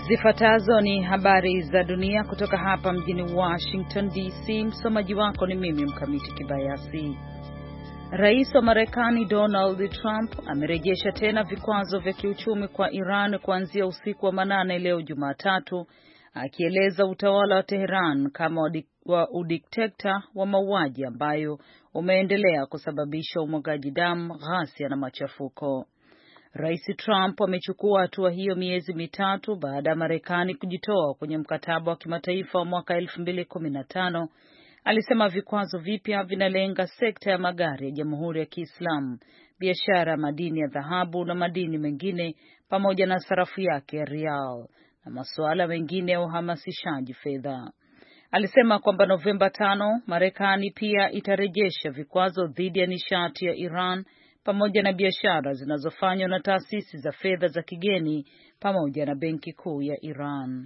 Zifuatazo ni habari za dunia kutoka hapa mjini Washington DC. Msomaji wako ni mimi Mkamiti Kibayasi. Rais wa Marekani Donald Trump amerejesha tena vikwazo vya kiuchumi kwa Iran kuanzia usiku wa manane leo Jumatatu, akieleza utawala wa Tehran kama wa udikteta wa mauaji ambayo umeendelea kusababisha umwagaji damu, ghasia na machafuko. Rais Trump amechukua hatua hiyo miezi mitatu baada ya Marekani kujitoa kwenye mkataba wa kimataifa wa mwaka 2015. Alisema vikwazo vipya vinalenga sekta ya magari ya Jamhuri ya Kiislamu, biashara ya madini ya dhahabu na madini mengine, pamoja na sarafu yake ya rial na masuala mengine ya uhamasishaji fedha. Alisema kwamba Novemba 5 Marekani pia itarejesha vikwazo dhidi ya nishati ya Iran pamoja na biashara zinazofanywa na taasisi za fedha za kigeni pamoja na benki kuu ya Iran.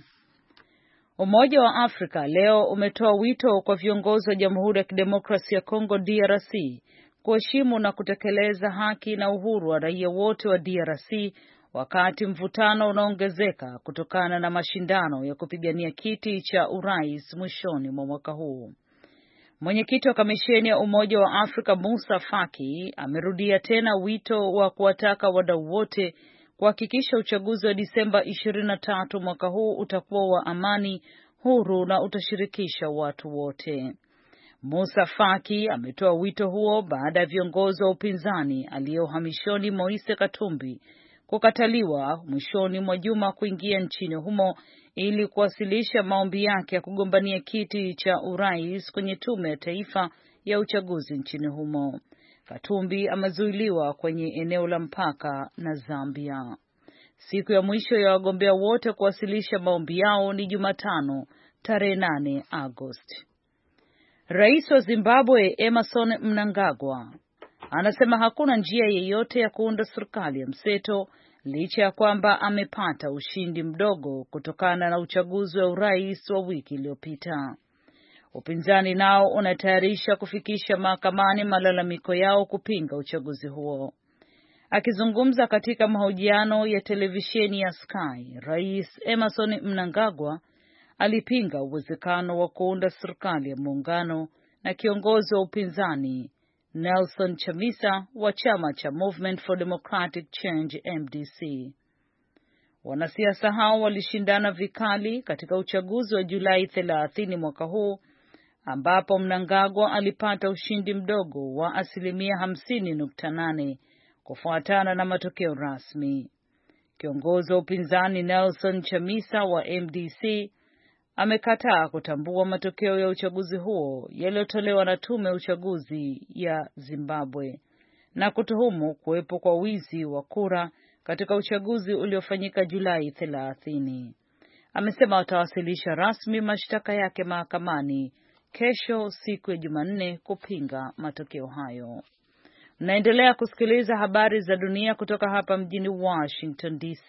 Umoja wa Afrika leo umetoa wito kwa viongozi wa Jamhuri ya Kidemokrasia ya Kongo DRC kuheshimu na kutekeleza haki na uhuru wa raia wote wa DRC wakati mvutano unaongezeka kutokana na mashindano ya kupigania kiti cha urais mwishoni mwa mwaka huu. Mwenyekiti wa Kamisheni ya Umoja wa Afrika Musa Faki amerudia tena wito wa kuwataka wadau wote kuhakikisha uchaguzi wa Disemba 23 mwaka huu utakuwa wa amani, huru na utashirikisha watu wote. Musa Faki ametoa wito huo baada ya viongozi wa upinzani aliyohamishoni Moise Katumbi kukataliwa mwishoni mwa juma kuingia nchini humo ili kuwasilisha maombi yake ya kugombania kiti cha urais kwenye tume ya taifa ya uchaguzi nchini humo. Katumbi amezuiliwa kwenye eneo la mpaka na Zambia. Siku ya mwisho ya wagombea wote kuwasilisha maombi yao ni Jumatano, tarehe 8 Agosti. Rais wa Zimbabwe Emmerson Mnangagwa anasema hakuna njia yeyote ya kuunda serikali ya mseto licha ya kwamba amepata ushindi mdogo kutokana na uchaguzi wa urais wa wiki iliyopita. Upinzani nao unatayarisha kufikisha mahakamani malalamiko yao kupinga uchaguzi huo. Akizungumza katika mahojiano ya televisheni ya Sky, Rais Emmerson Mnangagwa alipinga uwezekano wa kuunda serikali ya muungano na kiongozi wa upinzani Nelson Chamisa wa chama cha Movement for Democratic Change MDC. Wanasiasa hao walishindana vikali katika uchaguzi wa Julai 30 mwaka huu ambapo Mnangagwa alipata ushindi mdogo wa 50.8 kufuatana na matokeo rasmi. Kiongozi wa upinzani Nelson Chamisa wa MDC amekataa kutambua matokeo ya uchaguzi huo yaliyotolewa na tume ya uchaguzi ya Zimbabwe na kutuhumu kuwepo kwa wizi wa kura katika uchaguzi uliofanyika Julai 30. Amesema watawasilisha rasmi mashtaka yake mahakamani kesho siku ya Jumanne kupinga matokeo hayo. Mnaendelea kusikiliza habari za dunia kutoka hapa mjini Washington DC.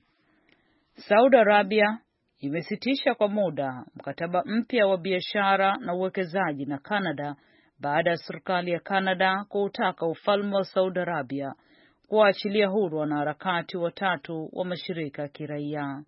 Saudi Arabia imesitisha kwa muda mkataba mpya wa biashara na uwekezaji na Canada baada ya serikali ya Canada kuutaka ufalme wa Saudi Arabia kuachilia huru wanaharakati watatu wa mashirika ya kiraia.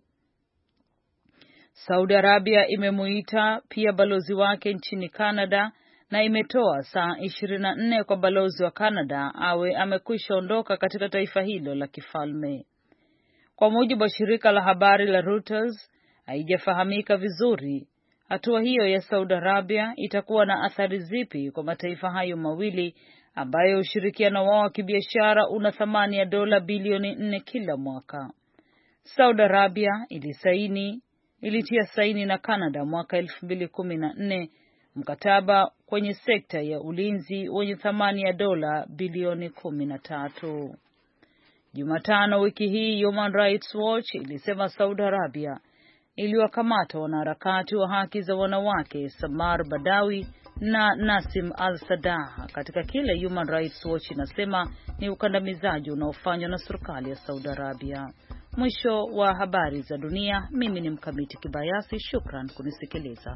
Saudi Arabia imemuita pia balozi wake nchini Canada na imetoa saa 24 kwa balozi wa Canada awe amekwisha ondoka katika taifa hilo la kifalme. Kwa mujibu wa shirika la habari la Reuters, haijafahamika vizuri hatua hiyo ya Saudi Arabia itakuwa na athari zipi kwa mataifa hayo mawili ambayo ushirikiano wao wa kibiashara una thamani ya dola bilioni 4 kila mwaka. Saudi Arabia ilitia saini na Canada mwaka 2014 mkataba kwenye sekta ya ulinzi wenye thamani ya dola bilioni 13. Jumatano wiki hii Human Rights Watch ilisema Saudi Arabia iliwakamata wanaharakati wa haki za wanawake Samar Badawi na Nasim Al-Sadah katika kile Human Rights Watch inasema ni ukandamizaji unaofanywa na serikali ya Saudi Arabia. Mwisho wa habari za dunia. Mimi ni Mkamiti Kibayasi. Shukran kunisikiliza.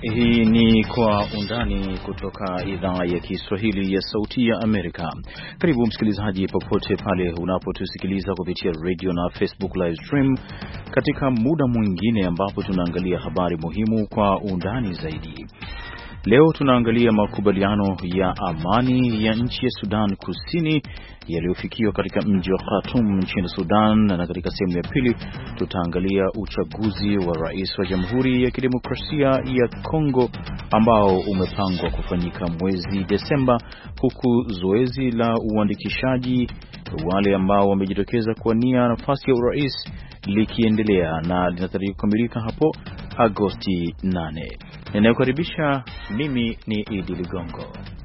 Hii ni Kwa Undani kutoka idhaa ya Kiswahili ya Sauti ya Amerika. Karibu msikilizaji, popote pale unapotusikiliza kupitia radio na Facebook live stream, katika muda mwingine ambapo tunaangalia habari muhimu kwa undani zaidi. Leo tunaangalia makubaliano ya amani ya nchi ya Sudan Kusini yaliyofikiwa katika mji wa Khartoum nchini Sudan, na katika sehemu ya pili tutaangalia uchaguzi wa rais wa Jamhuri ya Kidemokrasia ya Kongo ambao umepangwa kufanyika mwezi Desemba, huku zoezi la uandikishaji wale ambao wamejitokeza kuwania nafasi ya urais likiendelea na linatarajiwa kukamilika hapo Agosti 8. Ninayokaribisha mimi ni Idi Ligongo.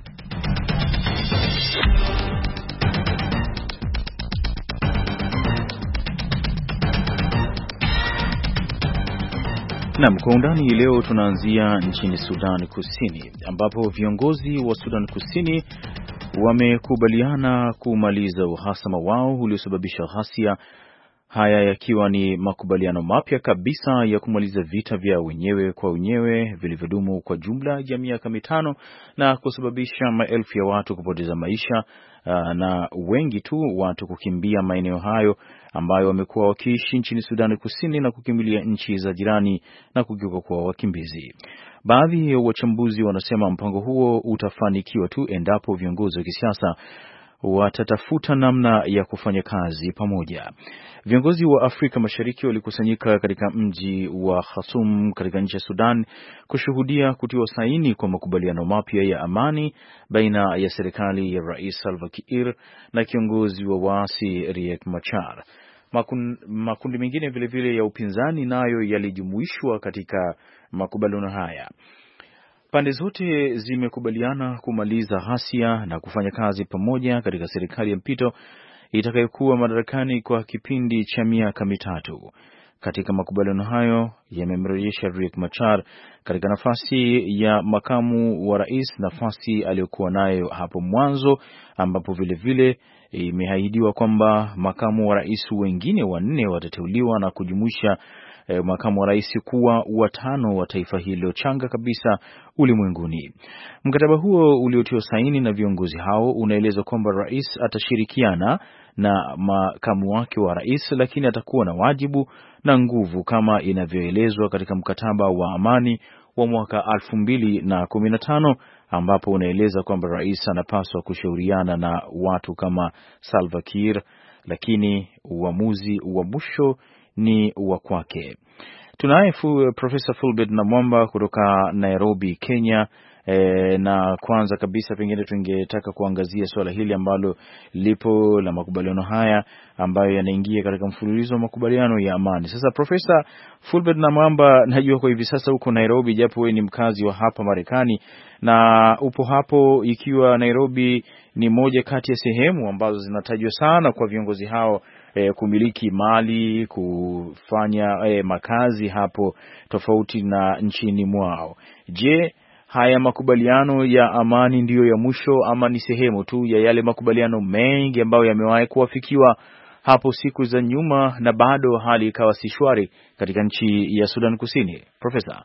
Naam, kwa undani leo tunaanzia nchini Sudan Kusini ambapo viongozi wa Sudan Kusini wamekubaliana kumaliza uhasama wao uliosababisha ghasia, haya yakiwa ni makubaliano mapya kabisa ya kumaliza vita vya wenyewe kwa wenyewe vilivyodumu kwa jumla ya miaka 5 na kusababisha maelfu ya watu kupoteza maisha na wengi tu watu kukimbia maeneo hayo ambayo wamekuwa wakiishi nchini Sudan Kusini na kukimbilia nchi za jirani na kugeuka kuwa wakimbizi. Baadhi ya wachambuzi wanasema mpango huo utafanikiwa tu endapo viongozi wa kisiasa watatafuta namna ya kufanya kazi pamoja. Viongozi wa Afrika Mashariki walikusanyika katika mji wa Khartoum katika nchi ya Sudan kushuhudia kutiwa saini kwa makubaliano mapya ya amani baina ya serikali ya Rais Salva Kiir na kiongozi wa waasi Riek Machar. Makundi mengine vile vile ya upinzani nayo yalijumuishwa katika makubaliano haya. Pande zote zimekubaliana kumaliza ghasia na kufanya kazi pamoja katika serikali ya mpito itakayokuwa madarakani kwa kipindi cha miaka 3. Katika makubaliano hayo yamemrejesha Riek Machar katika nafasi ya makamu wa rais, nafasi aliyokuwa nayo hapo mwanzo, ambapo vile vile imeahidiwa kwamba makamu wa rais wengine 4 watateuliwa na kujumuisha makamu wa rais kuwa 5 wa taifa hilo changa kabisa ulimwenguni. Mkataba huo uliotiwa saini na viongozi hao unaeleza kwamba rais atashirikiana na makamu wake wa rais, lakini atakuwa na wajibu na nguvu kama inavyoelezwa katika mkataba wa amani wa mwaka 2015 ambapo unaeleza kwamba rais anapaswa kushauriana na watu kama Salva Kiir, lakini uamuzi wa mwisho ni wa kwake. Tunaye Profesa Fulbert Namwamba kutoka Nairobi, Kenya. Na kwanza kabisa pengine tungetaka kuangazia swala hili ambalo lipo la makubaliano haya ambayo yanaingia katika mfululizo wa makubaliano ya amani. Sasa Profesa Fulbert Namwamba, najua kwa hivi sasa uko Nairobi, japo wewe ni mkazi wa hapa Marekani na upo hapo, ikiwa Nairobi ni moja kati ya sehemu ambazo zinatajwa sana kwa viongozi hao kumiliki mali, kufanya makazi hapo tofauti na nchini mwao. Je, haya makubaliano ya amani ndiyo ya mwisho ama ni sehemu tu ya yale makubaliano mengi ambayo yamewahi kuafikiwa hapo siku za nyuma na bado hali ikawa si shwari katika nchi ya Sudan Kusini? Profesa.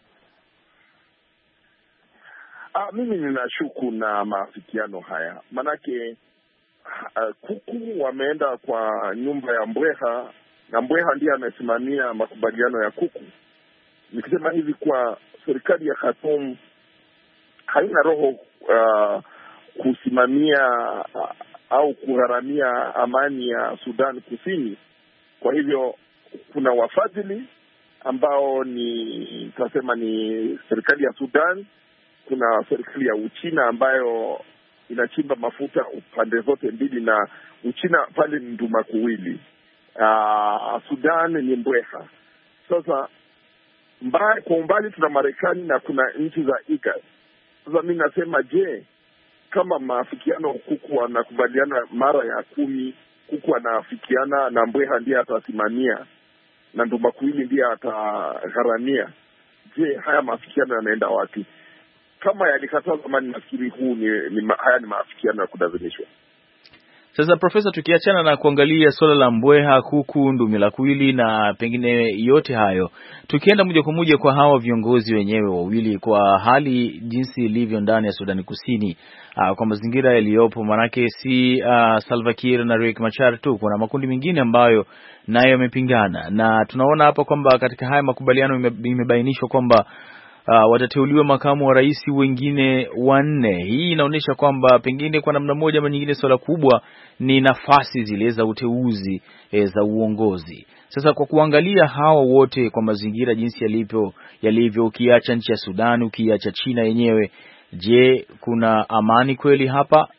Mimi ninashuku na maafikiano haya. Manake kuku wameenda kwa nyumba ya mbweha na mbweha ndiye amesimamia makubaliano ya kuku. Nikisema hivi kwa serikali ya Khartoum haina roho kusimamia au kugharamia amani ya Sudan Kusini. Kwa hivyo kuna wafadhili ambao ni tasema ni serikali ya Sudan, kuna serikali ya Uchina ambayo inachimba mafuta upande zote mbili, na Uchina pale ni ndumakuwili. Sudan ni mbweha. Sasa kwa umbali tuna Marekani na kuna nchi za IGAD. Sasa mimi nasema, je, kama maafikiano kuku wanakubaliana mara ya 10, kuku anafikiana na mbweha ndiye atasimamia na ndumakuwili ndiye atagharamia, je, haya maafikiano yanaenda wapi? Kama yalikatazwa zamani, nafikiri haya ni maafikiano ya kudhalilishwa. Sasa Profesa, tukiachana na kuangalia swala la mbweha, kuku, ndumilakuwili na pengine yote hayo, tukienda moja kwa moja kwa hawa viongozi wenyewe wawili, kwa hali jinsi ilivyo ndani ya Sudani Kusini, kwa mazingira yaliyopo, manake si Salva Kiir na Riek Machar tu, kuna makundi mengine ambayo nayo yamepingana, na tunaona hapa kwamba katika haya makubaliano imebainishwa kwamba watateuliwa makamu wa rais wengine 4. Hii inaonyesha kwamba pengine kwa namna moja ama nyingine swala kubwa ni nafasi zile za uteuzi za uongozi. Sasa kwa kuangalia hawa wote kwa mazingira jinsi yalivyo, ukiacha nchi ya Sudan, ukiacha China yenyewe, je, kuna amani kweli hapa?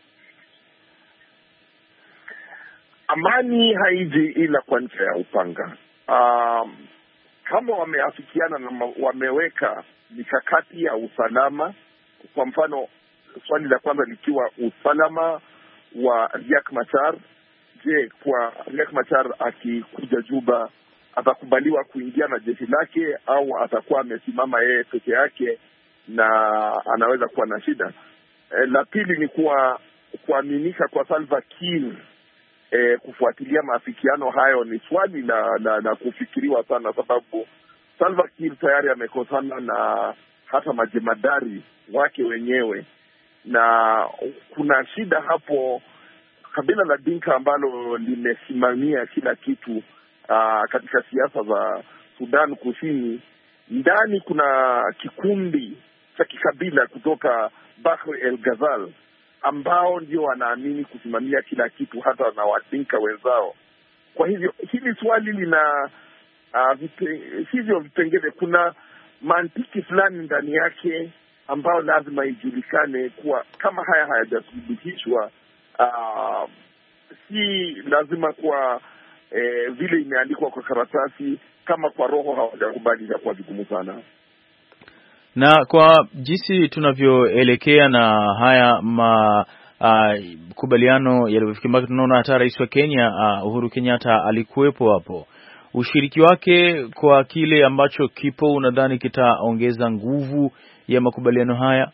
Amani haiji ila kwa njia ya upanga. Kama wameafikiana na wameweka mikakati ya usalama, kwa mfano swali la kwanza likiwa usalama wa Riek Machar. Je, kwa Riek Machar akikuja Juba atakubaliwa kuingia na jeshi lake au atakuwa amesimama yeye peke yake na anaweza kuwa na shida? La pili ni kuaminika kwa Salva Kiir kufuatilia maafikiano hayo ni swali na kufikiriwa sana, sababu Salva Kiir tayari amekosana na hata majemadari wake wenyewe, na kuna shida hapo. Kabila la Dinka ambalo limesimamia kila kitu katika siasa za Sudan Kusini, ndani kuna kikundi cha kikabila kutoka Bahr el Ghazal ambao ndio wanaamini kusimamia kila kitu hata na Wadinka wenzao. Kwa hivyo hili swali lina hivyo vipengele, kuna mantiki fulani ndani yake ambao lazima ijulikane kuwa kama haya hayajathibitishwa, si lazima kuwa vile imeandikwa kwa karatasi, kama kwa roho hawajakubali itakuwa vigumu sana. Na kwa jinsi tunavyoelekea na haya makubaliano yaliyofikia, tunaona hata rais wa Kenya Uhuru Kenyatta alikuwepo hapo. Ushiriki wake kwa kile ambacho kipo, unadhani kitaongeza nguvu ya makubaliano haya?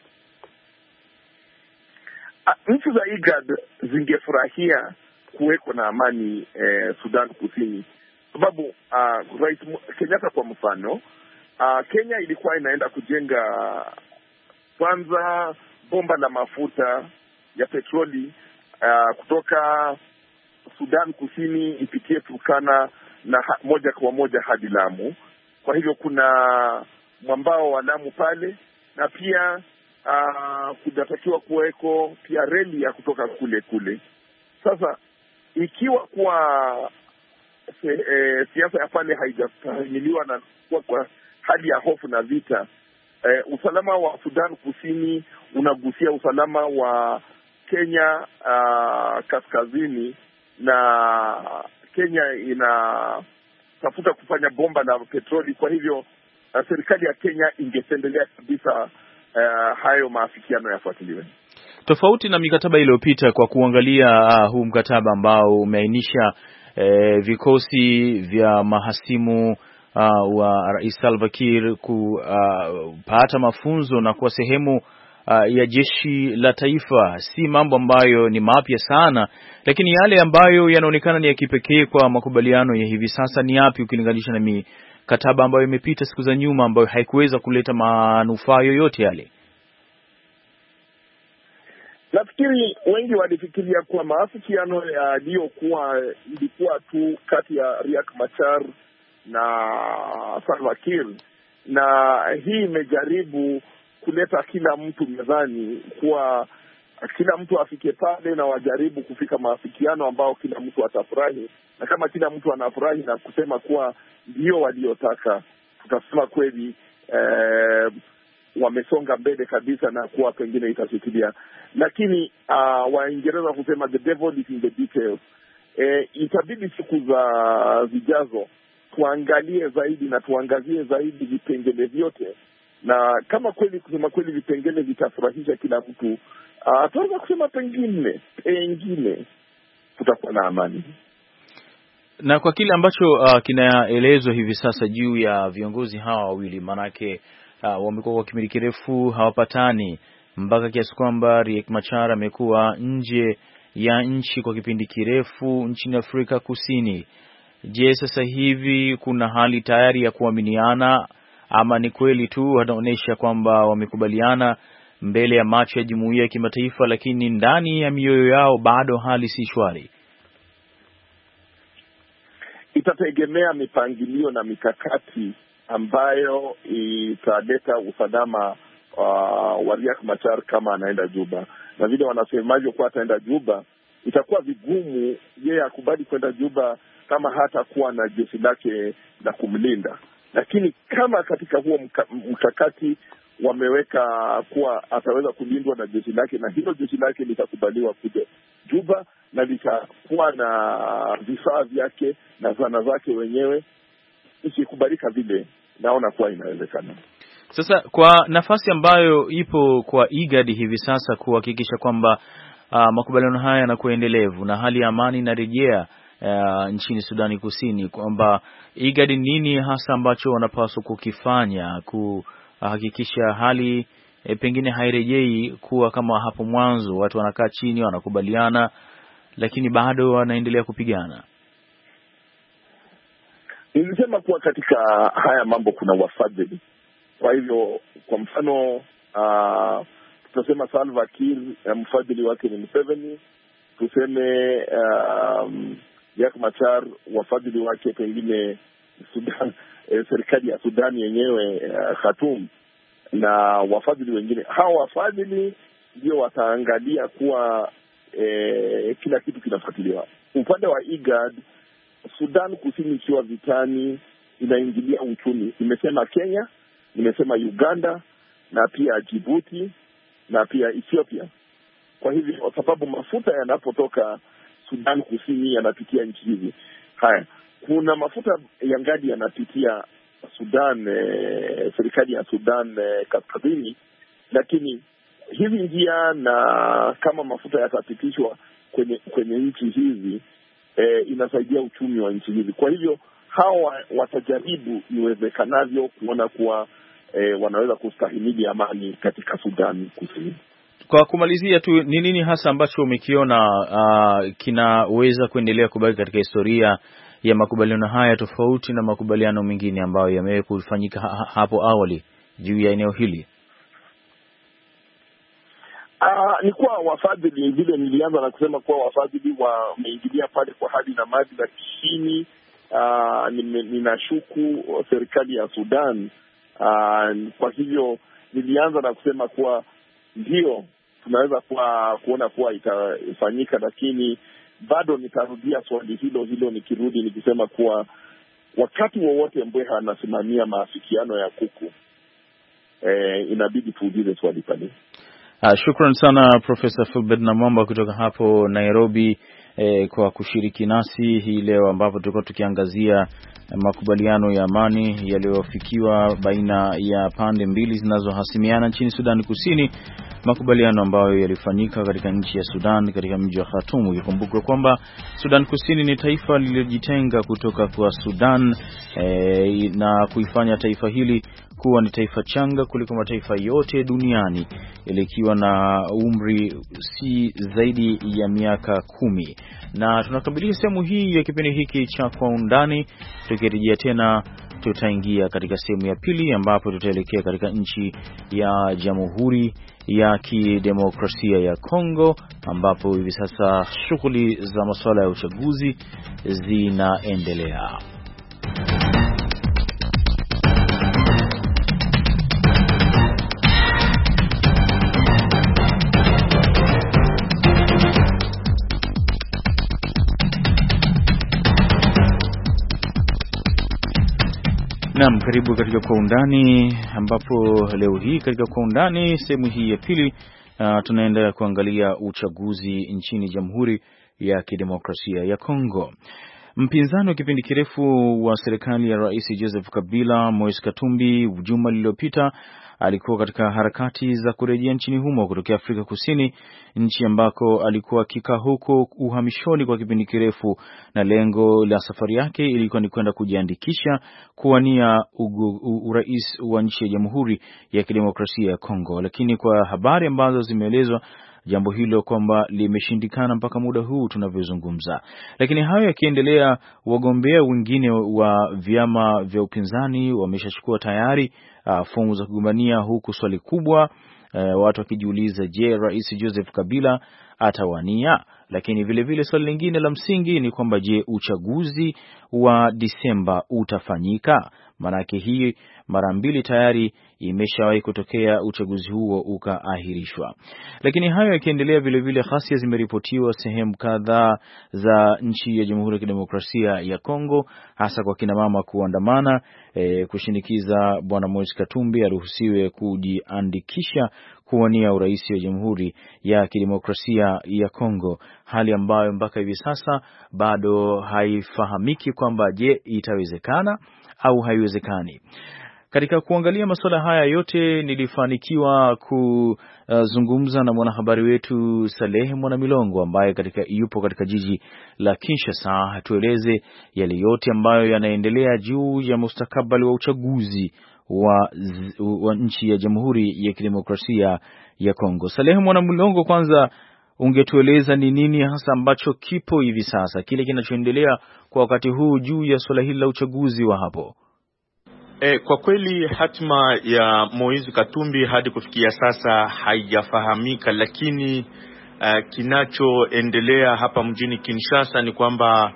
Nchi za IGAD zingefurahia kuweko na amani Sudan Kusini, sababu rais Kenyatta kwa mfano, Kenya ilikuwa inaenda kujenga kwanza bomba la mafuta ya petroli kutoka Sudan Kusini ipitie Turkana na moja kwa moja hadi Lamu. Kwa hivyo kuna mwambao wa Lamu pale, na pia kujatakiwa kuweko pia reli ya kutoka kule. Sasa ikiwa kwa siasa ya pale haijastahimiliwa na kwa hali ya hofu na vita, usalama wa Sudan Kusini unagusia usalama wa Kenya kaskazini, na Kenya inatafuta kufanya bomba la petroli. Kwa hivyo serikali ya Kenya ingependelea kabisa hayo maafikiano yafuatiliwe, tofauti na mikataba iliyopita. Kwa kuangalia huu mkataba ambao umeainisha vikosi vya mahasimu wa Rais Salva Kiir kupata mafunzo na kuwa sehemu ya jeshi la taifa, si mambo ambayo ni mapya sana, lakini yale ambayo yanaonekana ni ya kipekee kwa makubaliano ya hivi sasa ni yapi ukilinganisha na mikataba ambayo imepita siku za nyuma ambayo haikuweza kuleta manufaa yoyote yale? Nafikiri wengi walifikiria kuwa maafikiano yaliyokuwa ilikuwa tu kati ya Riek Machar na Salva Kiir, na hii imejaribu kuleta kila mtu mezani, kuwa kila mtu afike pale na wajaribu kufika maafikiano ambao kila mtu atafurahi, na kama kila mtu anafurahi na kusema kuwa ndio waliotaka, tutasema kweli wamesonga mbele kabisa na kuwa pengine itasikilia. Lakini Waingereza kusema the devil is in the details. Itabidi siku za zijazo tuangalie zaidi na tuangazie zaidi vipengele vyote, na kama kweli kusema kweli vipengele vitafurahisha kila mtu, tunaweza kusema pengine tutakuwa na amani. Na kwa kile ambacho kinaelezwa hivi sasa juu ya viongozi hawa wawili, manake wamekuwa kwa kipindi kirefu hawapatani, mpaka kiasi kwamba Riek Machar amekuwa nje ya nchi kwa kipindi kirefu nchini Afrika Kusini. Je, sasa hivi kuna hali tayari ya kuaminiana, ama ni kweli tu wanaonyesha kwamba wamekubaliana mbele ya macho ya jumuiya ya kimataifa, lakini ndani ya mioyo yao bado hali si shwari? Itategemea mipangilio na mikakati ambayo italeta usalama wa Riek Machar kama anaenda Juba. Na vile wanasemavyo kuwa ataenda Juba, itakuwa vigumu yeye akubali kwenda Juba kama hata kuwa na jeshi lake la kumlinda. Lakini kama katika huo mkakati wameweka kuwa ataweza kulindwa na jeshi lake, na hilo jeshi lake litakubaliwa kuja Juba na litakuwa na vifaa vyake na zana zake wenyewe, ikikubalika vile, naona kuwa inawezekana. Sasa kwa nafasi ambayo ipo kwa IGAD hivi sasa kuhakikisha kwamba makubaliano haya yanakuwa endelevu na hali ya amani inarejea nchini Sudani Kusini, kwamba IGAD nini hasa ambacho wanapaswa kukifanya kuhakikisha hali pengine hairejei kuwa kama hapo mwanzo, watu wanakaa chini wanakubaliana lakini bado wanaendelea kupigana? Nilisema kuwa katika haya mambo kuna wafadhili. Kwa hivyo, kwa mfano tutasema Salva Kiir, mfadhili wake ni Museveni. Tuseme Riek Machar, wafadhili wake pengine Sudan, serikali ya Sudan yenyewe, Khartoum, na wafadhili wengine. Hao wafadhili ndio wataangalia kuwa kila kitu kinafuatiliwa. Upande wa IGAD, Sudan Kusini ikiwa vitani inaingilia uchumi. Nimesema Kenya, nimesema Uganda, na pia Djibouti, na pia Ethiopia. Kwa hivyo, kwa sababu mafuta yanapotoka Sudan Kusini yanapitia nchi hizi. Haya, kuna mafuta ya ngadi yanapitia Sudan, serikali ya Sudan kaskazini, lakini hizi njia na kama mafuta yatapitishwa kwenye nchi hizi, inasaidia uchumi wa nchi hizi. Kwa hivyo hawa watajaribu iwezekanavyo kuona kuwa wanaweza kustahimili amani katika Sudan Kusini. Kwa kumalizia tu, ni nini hasa ambacho umekiona kinaweza kuendelea kubaki katika historia ya makubaliano haya tofauti na makubaliano mengine ambayo yamewahi kufanyika hapo awali juu ya eneo hili? Ni kuwa wafadhili, vile nilianza na kusema kuwa wafadhili wameingilia pale kwa hali na mali, lakini ninashuku serikali ya Sudan. Kwa hivyo nilianza na kusema kuwa ndio tunaweza kuona kuwa itafanyika, lakini bado nitarudia swali hilo nikirudi nikisema kuwa wakati wowote Mbweha anasimamia maafikiano ya kuku, inabidi tuulize swali pale. Shukran sana Profesa Fulbert Namwamba kutoka hapo Nairobi kwa kushiriki nasi hii leo, ambapo tulikuwa tukiangazia makubaliano ya amani yaliyofikiwa baina ya pande mbili zinazohasimiana nchini Sudan Kusini, makubaliano ambayo yalifanyika katika nchi ya Sudan katika mji wa Khartoum. Ikumbukwe kwamba Sudan Kusini ni taifa lililojitenga kutoka kwa Sudan na kuifanya taifa hili kuwa ni taifa changa kuliko mataifa yote duniani, likiwa na umri si zaidi ya miaka 10. Na tunakabilia sehemu hii ya kipindi hiki cha Kwa Undani. Tukirejea tena tutaingia katika sehemu ya pili, ambapo tutaelekea katika nchi ya Jamhuri ya Kidemokrasia ya Kongo, ambapo hivi sasa shughuli za masuala ya uchaguzi zinaendelea. Naam, karibu katika Kwa Undani, ambapo leo hii katika Kwa Undani sehemu hii ya pili tunaenda kuangalia uchaguzi nchini Jamhuri ya Kidemokrasia ya Kongo. Mpinzani wa kipindi kirefu wa serikali ya Rais Joseph Kabila, Moise Katumbi, juma lililopita alikuwa katika harakati za kurejea nchini humo kutokea Afrika Kusini, nchi ambako alikuwa akikaa huko uhamishoni kwa kipindi kirefu, na lengo la safari yake ilikuwa ni kwenda kujiandikisha kuwania urais wa nchi ya Jamhuri ya Kidemokrasia ya Kongo. Lakini kwa habari ambazo zimeelezwa jambo hilo kwamba limeshindikana mpaka muda huu tunavyozungumza. Lakini hayo yakiendelea, wagombea wengine wa vyama vya upinzani wameshachukua tayari fomu za kugombania, huku swali kubwa watu wakijiuliza, je, Rais Joseph Kabila atawania? Lakini vile swali lingine la msingi ni kwamba je, uchaguzi wa Disemba utafanyika? Maanake hii mara mbili tayari imeshawahi kutokea uchaguzi huo ukaahirishwa. Lakini hayo yakiendelea, vile ghasia zimeripotiwa sehemu kadhaa za nchi ya Jamhuri ya Kidemokrasia ya Kongo, hasa kwa kina mama kuandamana kushinikiza Bwana Moise Katumbi aruhusiwe kujiandikisha kuwania urais wa Jamhuri ya Kidemokrasia ya Kongo, hali ambayo mpaka hivi sasa bado haifahamiki kwamba je, itawezekana au haiwezekani. Katika kuangalia masuala haya yote, nilifanikiwa kuzungumza na mwanahabari wetu Salehe Mwanamilongo ambaye yupo katika jiji la Kinshasa, tueleze yale yote ambayo yanaendelea juu ya mustakabali wa uchaguzi wa nchi ya Jamhuri ya Kidemokrasia ya Kongo. Salehe Mwanamilongo, kwanza ungetueleza ni nini hasa ambacho kipo hivi sasa, kile kinachoendelea kwa wakati huu juu ya swala hili la uchaguzi wa hapo? Kwa kweli hatima ya Moise Katumbi hadi kufikia sasa haijafahamika, lakini kinachoendelea hapa mjini Kinshasa ni kwamba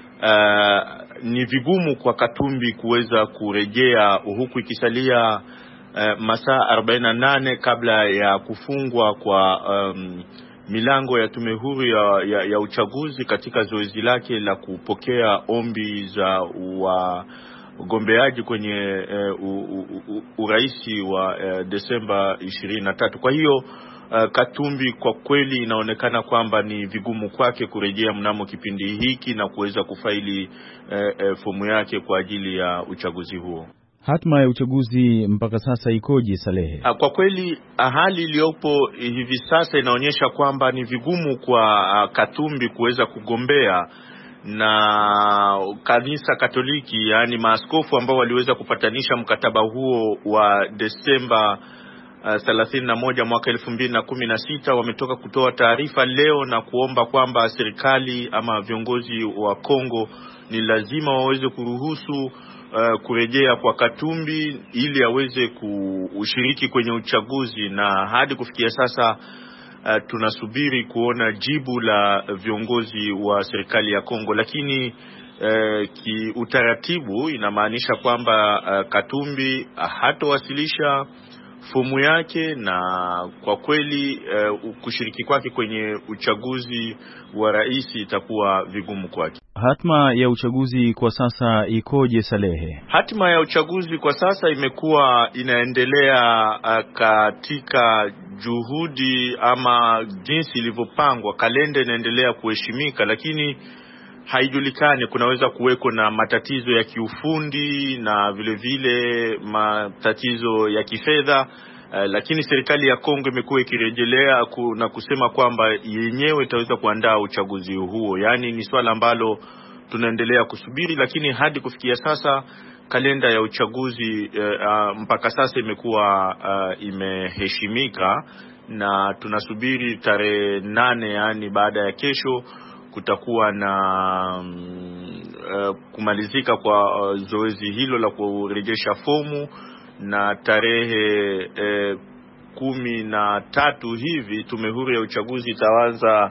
ni vigumu kwa Katumbi kuweza kurejea, huku ikisalia masaa 48 kabla ya kufungwa kwa milango ya tume huru ya uchaguzi katika zoezi lake la kupokea ombi za wagombeaji kwenye uraisi wa Desemba 23. Kwa hiyo Katumbi kwa kweli inaonekana kwamba ni vigumu kwake kurejea mnamo kipindi hiki na kuweza kufaili fomu yake kwa ajili ya uchaguzi huo. Hatma ya uchaguzi mpaka sasa ikoje, Salehe? Kwa kweli hali iliyopo hivi sasa inaonyesha kwamba ni vigumu kwa Katumbi kuweza kugombea, na kanisa Katoliki, yani maaskofu ambao waliweza kupatanisha mkataba huo wa Desemba 31 mwaka 2016 wametoka kutoa taarifa leo na kuomba kwamba serikali ama viongozi wa Kongo ni lazima waweze kuruhusu kurejea kwa Katumbi ili aweze kushiriki kwenye uchaguzi, na hadi kufikia sasa tunasubiri kuona jibu la viongozi wa serikali ya Kongo. Lakini kiutaratibu inamaanisha kwamba Katumbi hatowasilisha fomu yake, na kwa kweli kushiriki kwake kwenye uchaguzi wa rais itakuwa vigumu kwake. Hatma ya uchaguzi kwa sasa ikoje, Salehe? Hatma ya uchaguzi kwa sasa imekuwa inaendelea katika juhudi ama jinsi ilivyopangwa. Kalenda inaendelea kuheshimika, lakini haijulikani, kunaweza kuweko na matatizo ya kiufundi na vile vile matatizo ya kifedha, lakini serikali ya Kongo imekuwa ikirejelea na kusema kwamba yenyewe itaweza kuandaa uchaguzi huo. Yaani ni swala ambalo tunaendelea kusubiri, lakini hadi kufikia sasa kalenda ya uchaguzi mpaka sasa imekuwa imeheshimika, na tunasubiri tarehe 8, yani baada ya kesho, kutakuwa na kumalizika kwa zoezi hilo la kurejesha fomu, na tarehe 13 hivi tume huru ya uchaguzi itaanza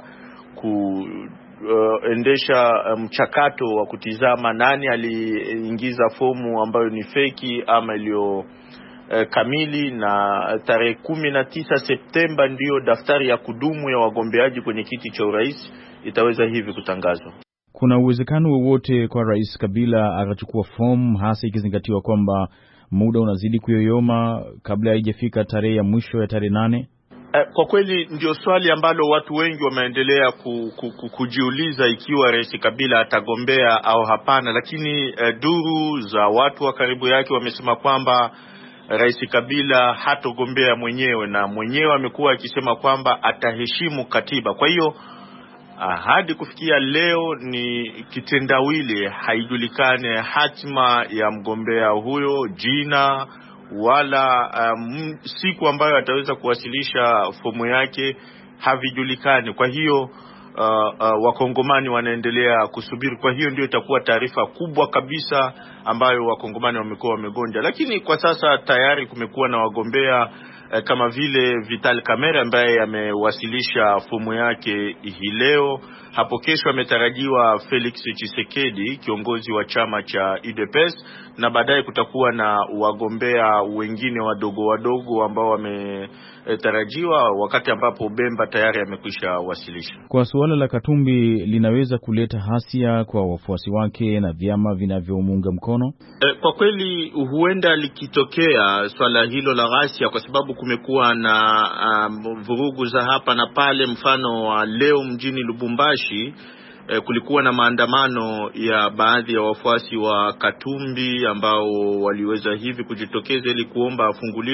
kuendesha mchakato wa kutizama nani aliingiza fomu ambayo ni feki ama iliyo kamili, na tarehe 19 Septemba ndiyo daftari ya kudumu ya wagombeaji kwenye kiti cha urais itaweza hivi kutangazwa. Kuna uwezekano wowote kwa Rais Kabila akachukua fomu, hasa ikizingatiwa kwamba muda unazidi kuyoyoma kabla haijafika tarehe ya mwisho ya tarehe 8? Kwa kweli ndio swali ambalo watu wengi wameendelea kujiuliza, ikiwa Rais Kabila atagombea au hapana. Lakini duru za watu wa karibu yake wamesema kwamba Rais Kabila hatogombea mwenyewe, na mwenyewe amekuwa akisema kwamba ataheshimu katiba. Kwa hiyo hadi kufikia leo ni kitendawili, haijulikane hatima ya mgombea huyo, jina wala siku ambayo ataweza kuwasilisha fomu yake havijulikani. Kwa hiyo wakongomani wanaendelea kusubiri. Kwa hiyo ndio itakuwa taarifa kubwa kabisa ambayo wakongomani wamekuwa wamegonja. Lakini kwa sasa tayari kumekuwa na wagombea kama vile Vital Kamerhe ambaye amewasilisha fomu yake hii leo. Hapo kesho ametarajiwa Felix Tshisekedi, kiongozi wa chama cha UDPS, na baadaye kutakuwa na wagombea wengine wadogo ambao wametarajiwa, wakati ambapo Bemba tayari amekwisha wasilisha. Kwa suala la Katumbi linaweza kuleta hasia kwa wafuasi wake na vyama vinavyomuunga mkono. Kwa kweli huenda likitokea swala hilo la ghasia, kwa sababu kumekuwa na vurugu za hapa na pale. Mfano wa leo mjini Lubumbashi kulikuwa na maandamano ya baadhi ya wafuasi wa Katumbi ambao waliweza hivi kujitokeza ili kuomba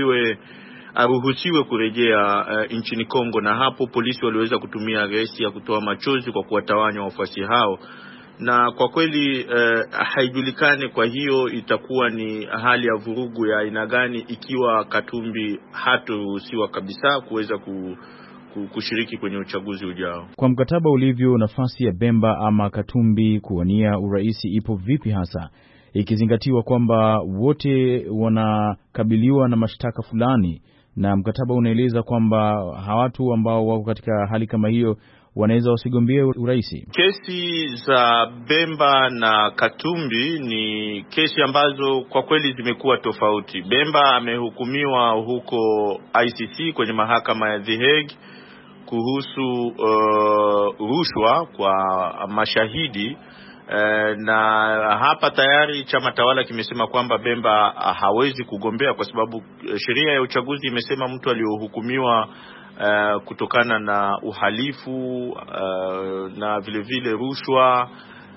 aruhusiwe kurejea nchini Kongo, na hapo polisi waliweza kutumia gesi ya kutoa machozi kwa kuwatawanya wafuasi hao. Na kwa kweli haijulikani, kwa hiyo itakuwa ni hali ya vurugu ya aina gani ikiwa Katumbi hatoruhusiwa kabisa kuweza kushiriki kwenye uchaguzi ujao. Kwa mkataba ulivyo, nafasi ya Bemba ama Katumbi kuwania urais ipo vipi hasa, ikizingatiwa kwamba wote wanakabiliwa na mashtaka fulani, na mkataba unaeleza kwamba watu ambao wako katika hali kama hiyo wanaweza wasigombee urais? Kesi za Bemba na Katumbi ni kesi ambazo kwa kweli zimekuwa tofauti. Bemba amehukumiwa huko ICC kwenye mahakama ya The Hague kuhusu rushwa kwa mashahidi, na hapa tayari chama tawala kimesema kwamba Bemba hawezi kugombea kwa sababu sheria ya uchaguzi imesema mtu aliyohukumiwa kutokana na uhalifu na vile vile rushwa,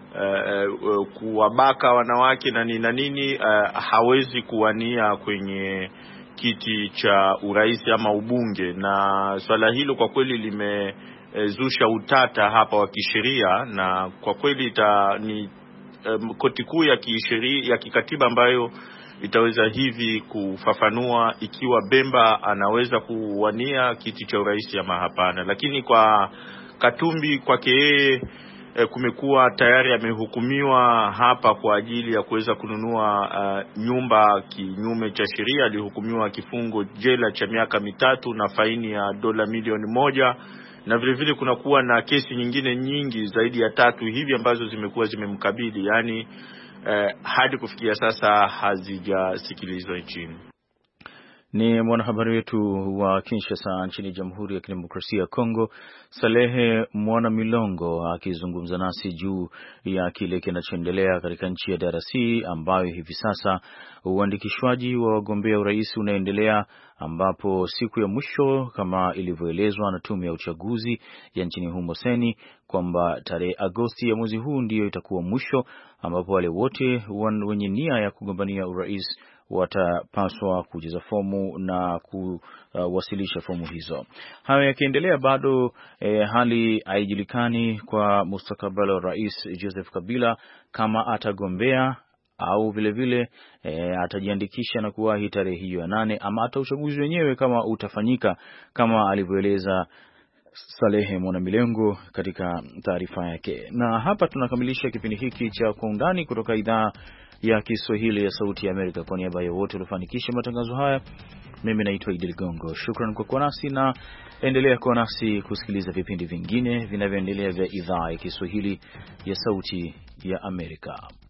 kuwabaka wanawake na nini hawezi kuwania kwenye kiti cha urais ama ubunge. Na swala hilo kwa kweli limezusha utata hapa wa kisheria, na kwa kweli ni koti kuu ya kisheria ya kikatiba ambayo itaweza hivi kufafanua ikiwa Bemba anaweza kuwania kiti cha urais ama hapana. Lakini kwa Katumbi kwake yeye kumekuwa tayari amehukumiwa hapa kwa ajili ya kuweza kununua nyumba kinyume cha sheria. Alihukumiwa kifungo jela cha miaka 3 na faini ya dola milioni 1, na vile vile kunakuwa na kesi nyingine nyingi zaidi ya 3 hivi ambazo zimekuwa zimemkabili, yani hadi kufikia sasa hazijasikilizwa nchini. Ni mwanahabari wetu wa Kinshasa nchini Jamhuri ya Kidemokrasia ya Kongo, Salehe Mwanamilongo, akizungumza nasi juu ya kile kinachoendelea katika nchi ya DRC, ambayo hivi sasa uandikishwaji wa wagombea urais unaendelea, ambapo siku ya mwisho kama ilivyoelezwa na tume ya uchaguzi ya nchini humo Seni kwamba tarehe Agosti ya mwezi huu ndiyo itakuwa mwisho, ambapo wale wote wenye nia ya kugombania urais watapaswa kujaza fomu na kuwasilisha fomu hizo. Hayo yakiendelea, bado hali haijulikani kwa mustakabali wa Rais Joseph Kabila kama atagombea au vile atajiandikisha na kuwahi tarehe hiyo ya 8, ama hata uchaguzi wenyewe kama utafanyika kama alivyoeleza Salehe Mwanamilengo katika taarifa yake. Na hapa tunakamilisha kipindi hiki cha Kwa Undani kutoka idhaa ya Kiswahili ya Sauti ya Amerika. Kwa niaba ya wote waliofanikisha matangazo haya, mimi naitwa Idi Ligongo. Shukrani kwa kuwa nasi, na endelea kuwa nasi kusikiliza vipindi vingine vinavyoendelea vya idhaa ya Kiswahili ya Sauti ya Amerika.